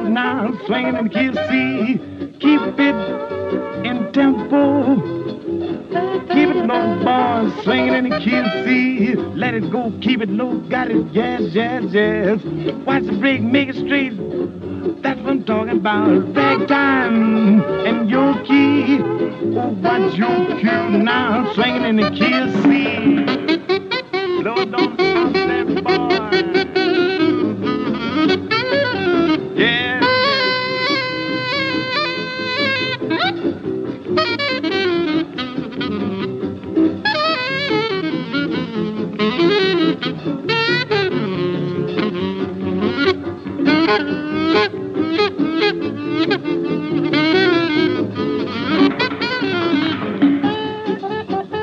now, swinging in the key of C. Keep it in tempo. Keep it low, boy, swinging in the key of C. Let it go, keep it low, got it, jazz, jazz, jazz. Watch the break, make it straight. That's what I'm talking about. Ragtime and your key. Oh, watch your cue now, swinging in the key of C.